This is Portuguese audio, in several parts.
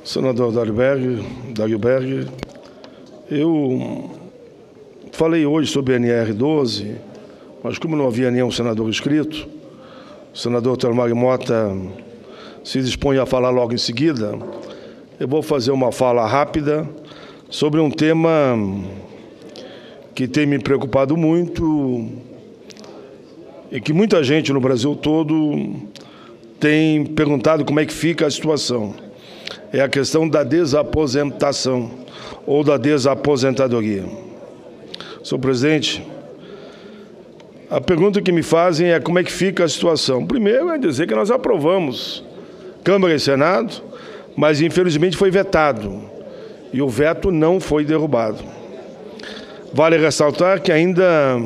Senador Dário Berger, eu falei hoje sobre NR12, mas como não havia nenhum senador inscrito, o senador Telmário Mota se dispõe a falar logo em seguida. Eu vou fazer uma fala rápida sobre um tema que tem me preocupado muito e que muita gente no Brasil todo tem perguntado como é que fica a situação. É a questão da desaposentação ou da desaposentadoria. Senhor presidente, a pergunta que me fazem é como é que fica a situação. Primeiro é dizer que nós aprovamos Câmara e Senado, mas infelizmente foi vetado e o veto não foi derrubado. Vale ressaltar que ainda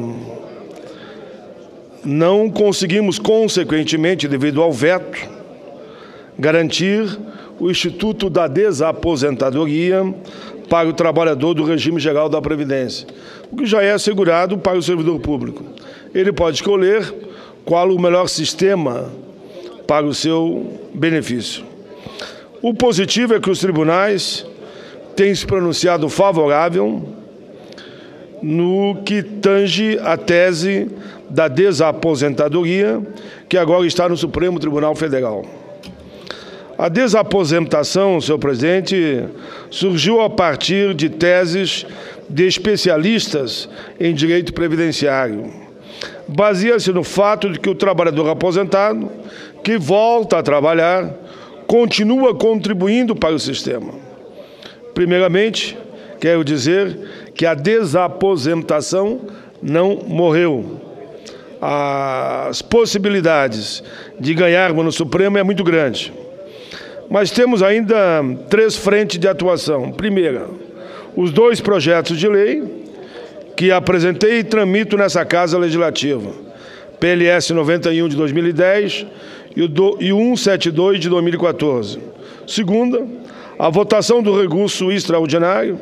não conseguimos, consequentemente, devido ao veto, garantir o Instituto da Desaposentadoria para o trabalhador do regime geral da Previdência, o que já é assegurado para o servidor público. Ele pode escolher qual o melhor sistema para o seu benefício. O positivo é que os tribunais têm se pronunciado favorável no que tange a tese da desaposentadoria, que agora está no Supremo Tribunal Federal. A desaposentação, senhor presidente, surgiu a partir de teses de especialistas em direito previdenciário. Baseia-se no fato de que o trabalhador aposentado, que volta a trabalhar, continua contribuindo para o sistema. Primeiramente, quero dizer que a desaposentação não morreu. As possibilidades de ganharmos no Supremo é muito grande. Mas temos ainda 3 frentes de atuação. Primeira, os 2 projetos de lei que apresentei e tramito nessa Casa Legislativa, PLS 91 de 2010 e o 172 de 2014. Segunda, a votação do recurso extraordinário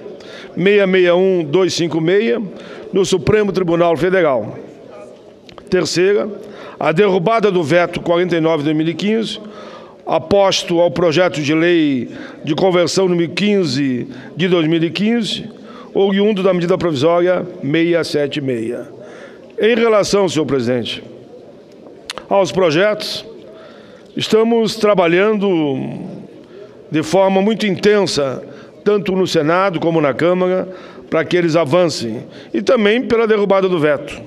661-256 no Supremo Tribunal Federal. Terceira, a derrubada do veto 49 de 2015, aposto ao projeto de lei de conversão número 15 de 2015, oriundo da medida provisória 676. Em relação, senhor presidente, aos projetos, estamos trabalhando de forma muito intensa, tanto no Senado como na Câmara, para que eles avancem, e também pela derrubada do veto.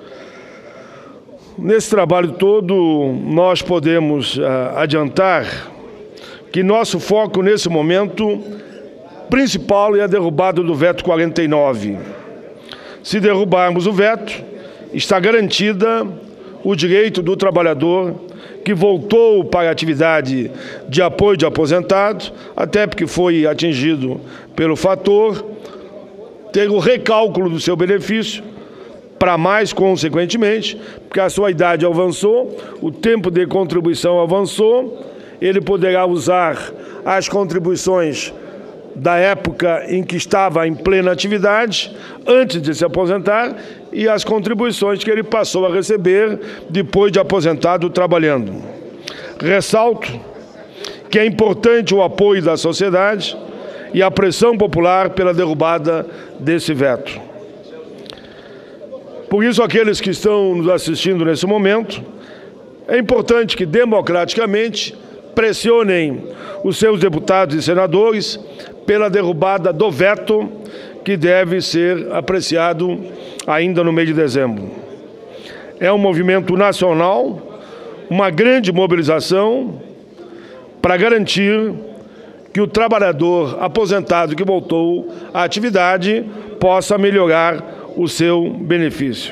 Nesse trabalho todo, nós podemos adiantar que nosso foco nesse momento principal é a derrubada do veto 49. Se derrubarmos o veto, está garantida o direito do trabalhador que voltou para a atividade de apoio de aposentado, até porque foi atingido pelo fator, ter o recálculo do seu benefício, para mais, consequentemente, porque a sua idade avançou, o tempo de contribuição avançou, ele poderá usar as contribuições da época em que estava em plena atividade, antes de se aposentar, e as contribuições que ele passou a receber depois de aposentado trabalhando. Ressalto que é importante o apoio da sociedade e a pressão popular pela derrubada desse veto. Por isso, aqueles que estão nos assistindo nesse momento, é importante que, democraticamente, pressionem os seus deputados e senadores pela derrubada do veto, que deve ser apreciado ainda no mês de dezembro. É um movimento nacional, uma grande mobilização para garantir que o trabalhador aposentado que voltou à atividade possa melhorar o seu benefício.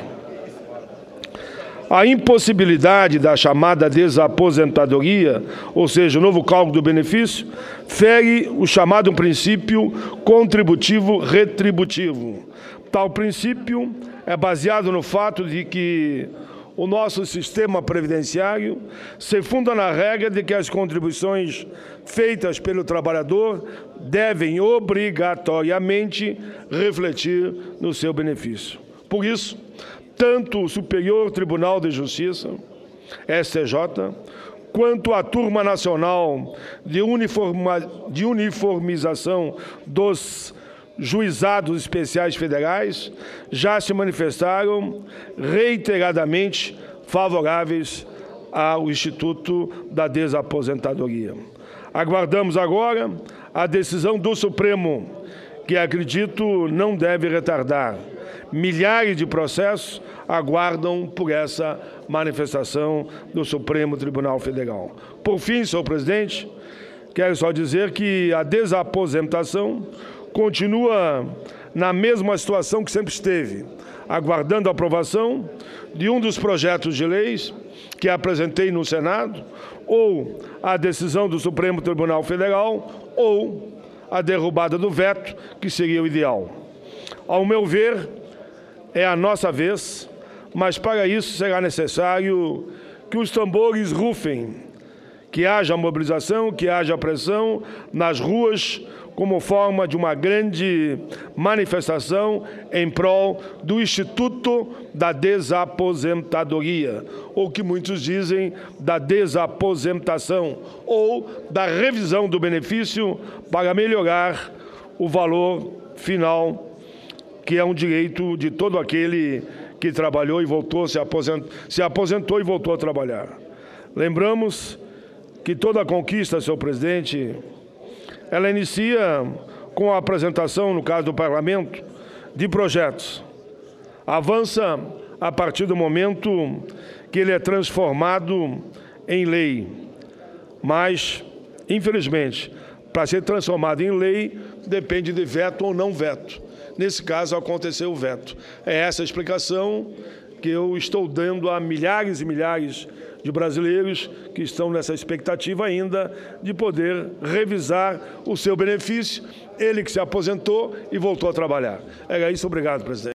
A impossibilidade da chamada desaposentadoria, ou seja, o novo cálculo do benefício, fere o chamado princípio contributivo retributivo. Tal princípio é baseado no fato de que o nosso sistema previdenciário se funda na regra de que as contribuições feitas pelo trabalhador devem obrigatoriamente refletir no seu benefício. Por isso, tanto o Superior Tribunal de Justiça, STJ, quanto à turma nacional de uniformização dos juizados especiais federais, já se manifestaram reiteradamente favoráveis ao Instituto da Desaposentadoria. Aguardamos agora a decisão do Supremo, que acredito não deve retardar. Milhares de processos aguardam por essa manifestação do Supremo Tribunal Federal. Por fim, senhor presidente, quero só dizer que a desaposentação continua na mesma situação que sempre esteve, aguardando a aprovação de um dos projetos de leis que apresentei no Senado, ou a decisão do Supremo Tribunal Federal, ou a derrubada do veto, que seria o ideal. Ao meu ver, é a nossa vez, mas para isso será necessário que os tambores rufem, que haja mobilização, que haja pressão nas ruas, como forma de uma grande manifestação em prol do Instituto da Desaposentadoria, ou que muitos dizem da desaposentação, ou da revisão do benefício para melhorar o valor final, que é um direito de todo aquele que trabalhou e voltou, se aposentou e voltou a trabalhar. Lembramos que toda a conquista, senhor presidente, ela inicia com a apresentação, no caso do Parlamento, de projetos. Avança a partir do momento que ele é transformado em lei. Mas, infelizmente, para ser transformado em lei, depende de veto ou não veto. Nesse caso, aconteceu o veto. É essa a explicação que eu estou dando a milhares e milhares de brasileiros que estão nessa expectativa ainda de poder revisar o seu benefício, ele que se aposentou e voltou a trabalhar. Era isso, obrigado, presidente.